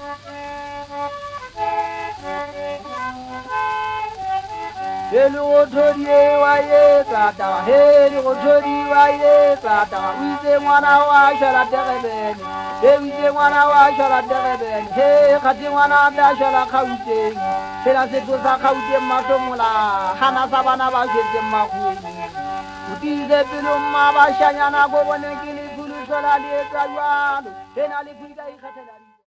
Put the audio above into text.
Hello, Tony, why, Plata, hello, Tony, why, Plata, we say one hour, shall I tell them? Hey, we say 1 hour, shall I tell them? Hey, Katiwana, shall I count it? Shall I say to Sakauti Matomula, Hana Savana, Mahu? Utize Biluma, Shayana, go on and kill it, Gulu Sola, then I live with